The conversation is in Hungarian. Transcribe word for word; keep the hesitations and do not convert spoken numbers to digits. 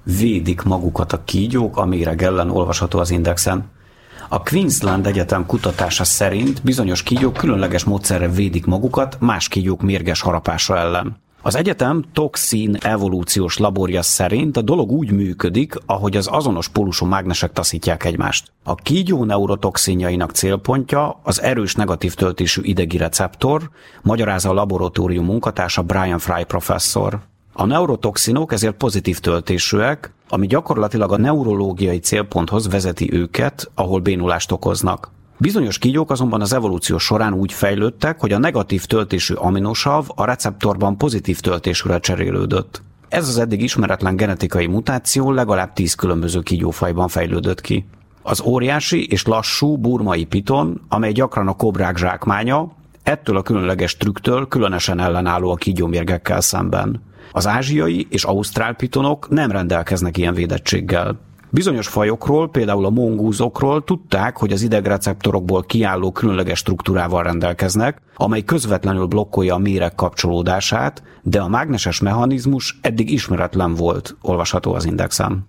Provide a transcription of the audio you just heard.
védik magukat a kígyók a méreg ellen, olvasható az Indexen. A Queensland Egyetem kutatása szerint bizonyos kígyók különleges módszerrel védik magukat más kígyók mérges harapása ellen. Az egyetem toxin evolúciós laborja szerint a dolog úgy működik, ahogy az azonos pólusú mágnesek taszítják egymást. A kígyó neurotoxinjainak célpontja az erős negatív töltésű idegi receptor, magyarázza a laboratórium munkatársa Brian Fry professzor. A neurotoxinok ezért pozitív töltésűek, ami gyakorlatilag a neurológiai célponthoz vezeti őket, ahol bénulást okoznak. Bizonyos kígyók azonban az evolúció során úgy fejlődtek, hogy a negatív töltésű aminosav a receptorban pozitív töltésűre cserélődött. Ez az eddig ismeretlen genetikai mutáció legalább tíz különböző kígyófajban fejlődött ki. Az óriási és lassú burmai piton, amely gyakran a kobrák zsákmánya, ettől a különleges trükktől különösen ellenálló a kígyómérgekkel szemben. Az ázsiai és ausztrál pitonok nem rendelkeznek ilyen védettséggel. Bizonyos fajokról, például a mongúzokról tudták, hogy az idegreceptorokból kiálló különleges struktúrával rendelkeznek, amely közvetlenül blokkolja a méreg kapcsolódását, de a mágneses mechanizmus eddig ismeretlen volt, olvasható az Indexen.